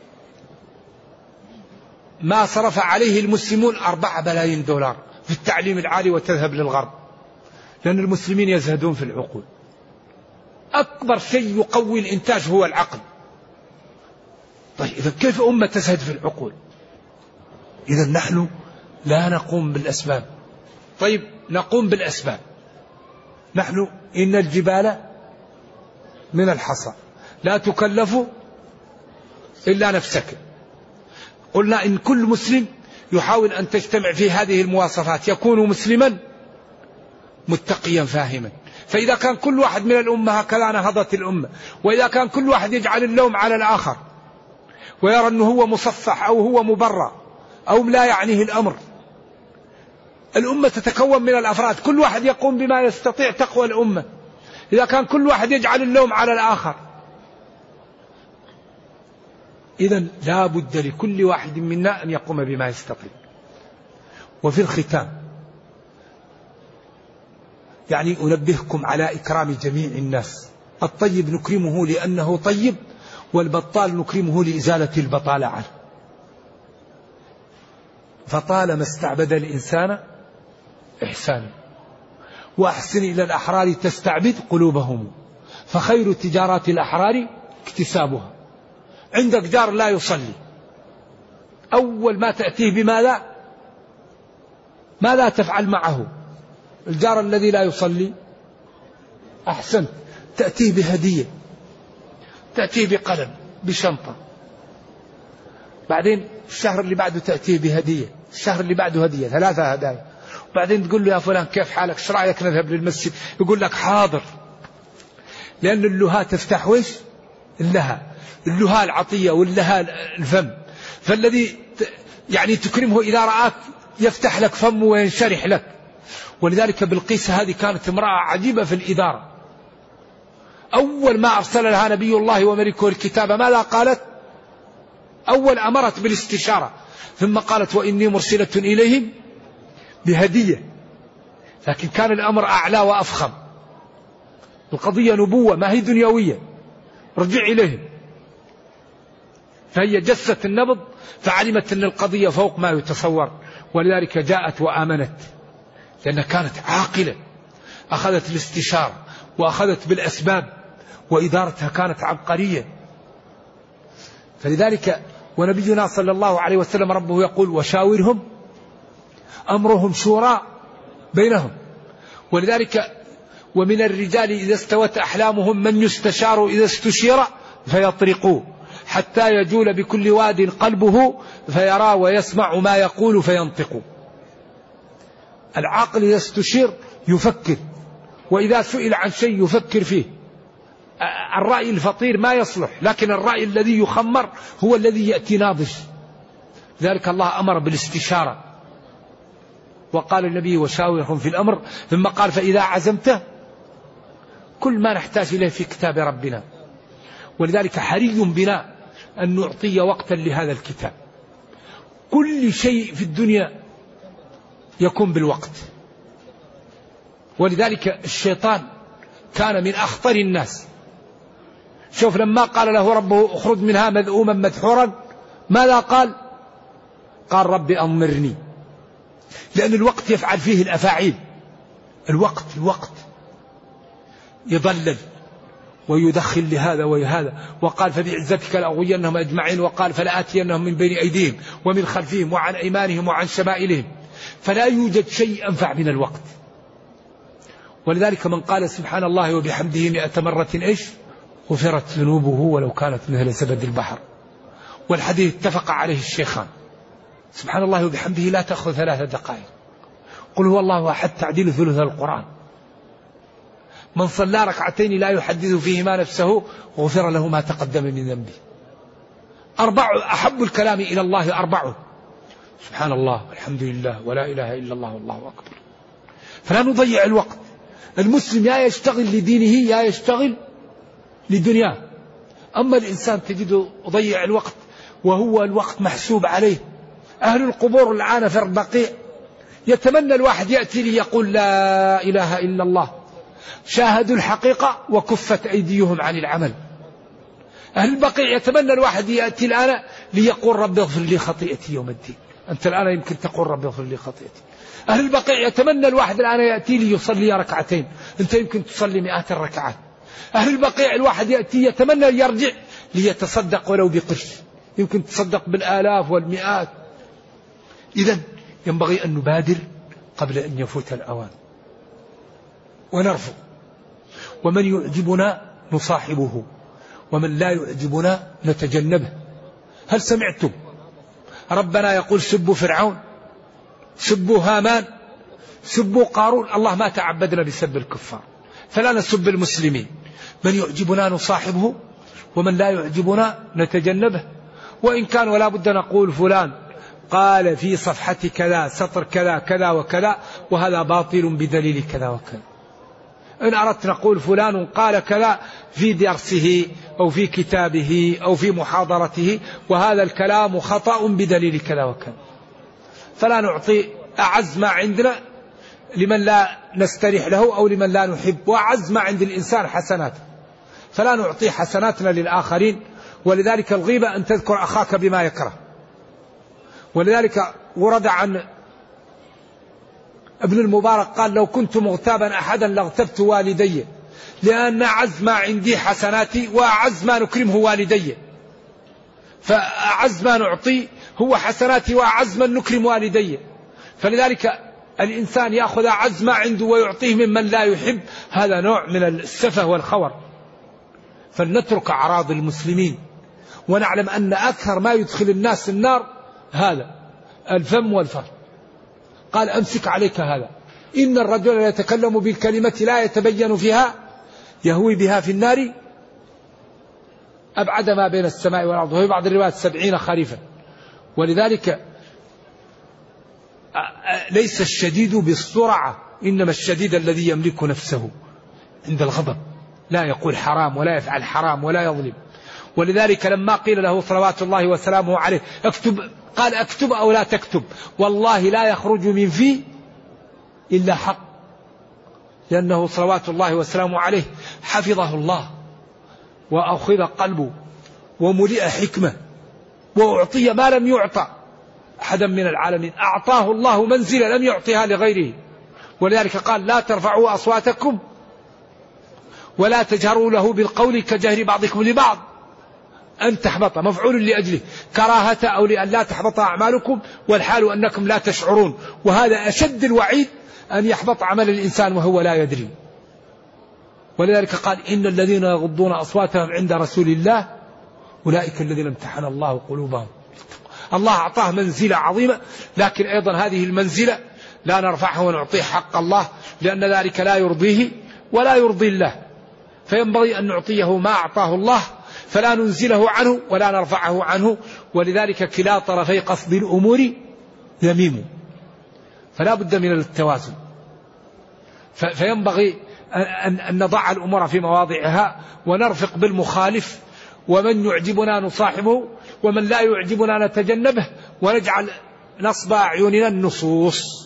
Speaker 1: ما صرف عليه المسلمون 4 بلايين دولار في التعليم العالي وتذهب للغرب، لأن المسلمين يزهدون في العقول. أكبر شيء يقوي الإنتاج هو العقل. طيب إذا كيف أمة تزهد في العقول؟ إذا نحن لا نقوم بالأسباب. طيب نقوم بالأسباب. نحن إن الجبال من الحصى لا تكلف إلا نفسك. قلنا إن كل مسلم يحاول أن تجتمع في هذه المواصفات يكون مسلما متقيا فاهما. فإذا كان كل واحد من الأمة هكذا نهضت الأمة، وإذا كان كل واحد يجعل اللوم على الآخر ويرى أنه هو مصفح أو هو مبرأ أو لا يعنيه الأمر، الأمة تتكون من الأفراد كل واحد يقوم بما يستطيع تقوى الأمة. إذا كان كل واحد يجعل اللوم على الآخر، إذن لا بد لكل واحد منا أن يقوم بما يستطيع. وفي الختام يعني أنبهكم على إكرام جميع الناس. الطيب نكرمه لأنه طيب، والبطال نكرمه لإزالة البطالة عنه. فطالما استعبد الإنسان إحسانا، وأحسن إلى الأحرار تستعبد قلوبهم، فخير تجارات الأحرار اكتسابها. عندك جار لا يصلي، أول ما تأتيه ماذا تفعل معه؟ الجار الذي لا يصلي أحسن تأتيه بهدية، تأتيه بقلم بشنطة، بعدين الشهر اللي بعده تأتيه بهدية، الشهر اللي بعده هدية، 3 هدايا. بعدين تقول له يا فلان كيف حالك، ايش رأيك نذهب للمسجد؟ يقول لك حاضر. لأن اللهاء تفتح وش؟ اللهاء العطية واللهاء الفم. فالذي يعني تكرمه إذا رآك يفتح لك فمه وينشرح لك. ولذلك بلقيس هذه كانت امرأة عجيبة في الإدارة. أول ما أرسل لها نبي الله وملكه الكتاب ماذا قالت؟ أول أمرت بالاستشارة، ثم قالت وإني مرسلة إليهم بهدية. لكن كان الأمر أعلى وأفخم، القضية نبوة ما هي دنيوية، رجع إليهم. فهي جست النبض فعلمت أن القضية فوق ما يتصور، ولذلك جاءت وآمنت، لأنها كانت عاقلة، أخذت الاستشارة وأخذت بالأسباب، وإدارتها كانت عبقرية. فلذلك ونبينا صلى الله عليه وسلم ربه يقول وشاورهم أمرهم شورى بينهم. ولذلك ومن الرجال إذا استوت أحلامهم من يستشار إذا استشير فيطرقوه حتى يجول بكل واد قلبه فيرى ويسمع ما يقول فينطق. العاقل إذا استشير يفكر، وإذا سئل عن شيء يفكر فيه. الرأي الفطير ما يصلح، لكن الرأي الذي يخمر هو الذي يأتي ناضج. ذلك الله أمر بالاستشارة، وقال النبي وشاورهم في الأمر، ثم قال فإذا عزمت كل ما نحتاج إليه في كتاب ربنا. ولذلك حري بنا أن نعطي وقتا لهذا الكتاب. كل شيء في الدنيا يكون بالوقت. ولذلك الشيطان كان من أخطر الناس. شوف لما قال له ربه اخرج منها مذءوما مدحورا ماذا قال؟ قال رب أمرني. لأن الوقت يفعل فيه الأفاعيل. الوقت يضلل ويدخل لهذا وهذا. وقال فبعزتك لأغوينهم أجمعين، وقال فلآتينهم من بين أيديهم ومن خلفهم وعن أيمانهم وعن شمائلهم. فلا يوجد شيء أنفع من الوقت. ولذلك من قال سبحان الله وبحمده 100 مرة إيش؟ غفرت ذنوبه ولو كانت مثل زبد البحر. والحديث اتفق عليه الشيخان. سبحان الله وبحمده لا تأخذ 3 دقائق. قل هو الله أحد تعديل ثلث القرآن. من صلى 2 ركعتين لا يحدث فيهما نفسه غفر له ما تقدم من ذنبه. 4 أحب الكلام إلى الله 4: سبحان الله والحمد لله ولا إله إلا الله والله أكبر. فلا نضيع الوقت. المسلم يا يشتغل لدينه يا يشتغل لدنياه. أما الإنسان تجده يضيع الوقت وهو الوقت محسوب عليه. أهل القبور الآن في البقيع يتمنى الواحد يأتي لي يقول لا إله إلا الله، شاهدوا الحقيقة وكفت أيديهم عن العمل. أهل البقيع يتمنى الواحد يأتي الآن ليقول رب اغفر لي خطيئتي يوم الدين. أنت الآن يمكن تقول رب اغفر لي خطيئتي. أهل البقيع يتمنى الواحد الآن يأتي لي يصلي ركعتين، أنت يمكن تصلي 100 الركعات. أهل البقيع الواحد يأتي يتمنى يرجع ليتصدق ولو بقرش، يمكن تصدق بالآلاف والمئات. إذن ينبغي أن نبادر قبل أن يفوت الأوان ونرفض. ومن يعجبنا نصاحبه ومن لا يعجبنا نتجنبه. هل سمعتم ربنا يقول سبوا فرعون، سبوا هامان، سبوا قارون؟ الله ما تعبدنا بسب الكفار، فلا نسب المسلمين. من يعجبنا نصاحبه ومن لا يعجبنا نتجنبه. وإن كان ولا بد نقول فلان قال في صفحة كذا سطر كذا كذا وكذا وهذا باطل بدليل كذا وكذا. إن أردت نقول فلان قال كذا في درسه أو في كتابه أو في محاضرته وهذا الكلام خطأ بدليل كذا وكذا. فلا نعطي أعز ما عندنا لمن لا نستريح له أو لمن لا نحب، وأعز ما عند الإنسان حسنات، فلا نعطي حسناتنا للآخرين. ولذلك الغيبة أن تذكر أخاك بما يكره. ولذلك ورد عن ابن المبارك قال لو كنت مغتابا أحدا لاغتبت والدي، لأن أعز ما عندي حسناتي وأعز ما نكرمه والدي، فأعز ما نعطي هو حسناتي وأعز من نكرم والدي. فلذلك الإنسان يأخذ أعز ما عنده ويعطيه ممن لا يحب، هذا نوع من السفه والخور. فلنترك أعراض المسلمين، ونعلم أن أكثر ما يدخل الناس النار هذا الفم والفرج. قال أمسك عليك هذا، إن الرجل يتكلم بالكلمة لا يتبين فيها يهوي بها في النار أبعد ما بين السماء والأرض، وفي بعض الروايات 70 خريفا. ولذلك ليس الشديد بالسرعة، إنما الشديد الذي يملك نفسه عند الغضب، لا يقول حرام ولا يفعل حرام ولا يظلم. ولذلك لما قيل له صلوات الله وسلامه عليه اكتب، قال اكتب أو لا تكتب، والله لا يخرج من فيه إلا حق، لأنه صلوات الله وسلامه عليه حفظه الله وأخذ قلبه وملئ حكمة وأعطي ما لم يعطى أحدا من العالمين، أعطاه الله منزلة لم يعطيها لغيره. ولذلك قال لا ترفعوا أصواتكم ولا تجهروا له بالقول كجهر بعضكم لبعض أن تحبط، مفعول لأجله، كراهة أو لأن لا تحبط أعمالكم والحال أنكم لا تشعرون. وهذا أشد الوعيد، أن يحبط عمل الإنسان وهو لا يدري. ولذلك قال إن الذين يغضون أصواتهم عند رسول الله أولئك الذين امتحن الله قلوبهم. الله أعطاه منزلة عظيمة، لكن أيضا هذه المنزلة لا نرفعها ونعطيه حق الله، لأن ذلك لا يرضيه ولا يرضي الله. فينبغي أن نعطيه ما أعطاه الله، فلا ننزله عنه ولا نرفعه عنه. ولذلك كلا طرفي قصد الأمور ذميم، فلا بد من التوازن. فينبغي أن نضع الأمور في مواضعها ونرفق بالمخالف، ومن يعجبنا نصاحبه ومن لا يعجبنا نتجنبه، ونجعل نصب أعيننا النصوص.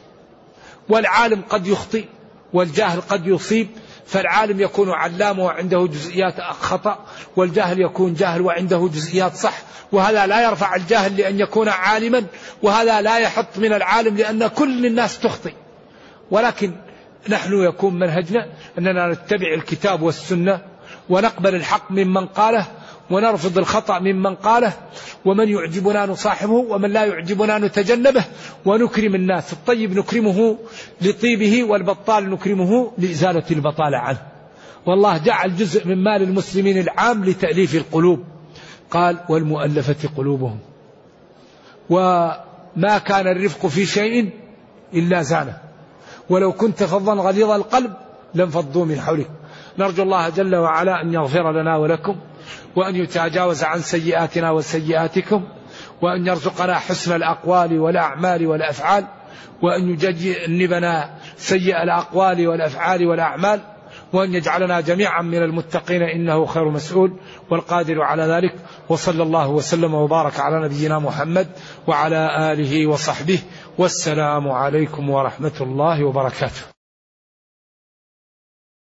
Speaker 1: والعالم قد يخطئ والجاهل قد يصيب، فالعالم يكون علام وعنده جزئيات خطأ، والجاهل يكون جاهل وعنده جزئيات صح. وهذا لا يرفع الجاهل لأن يكون عالما، وهذا لا يحط من العالم لأن كل الناس تخطئ. ولكن نحن يكون منهجنا أننا نتبع الكتاب والسنة، ونقبل الحق ممن قاله ونرفض الخطأ ممن قاله. ومن يعجبنا نصاحبه ومن لا يعجبنا نتجنبه، ونكرم الناس. الطيب نكرمه لطيبه، والبطال نكرمه لإزالة البطالة عنه. والله جعل جزء من مال المسلمين العام لتأليف القلوب، قال والمؤلفة قلوبهم. وما كان الرفق في شيء إلا زانه، ولو كنت فظا غليظ القلب لانفضوا من حولك. نرجو الله جل وعلا أن يغفر لنا ولكم، وأن يتجاوز عن سيئاتنا وسيئاتكم، وأن يرزقنا حسن الأقوال والأعمال والأفعال، وأن يجنبنا سيء الأقوال والأفعال والأعمال، وأن يجعلنا جميعا من المتقين إنه خير مسؤول والقادر على ذلك. وصلى الله وسلم وبارك على نبينا محمد وعلى آله وصحبه، والسلام عليكم ورحمة الله وبركاته.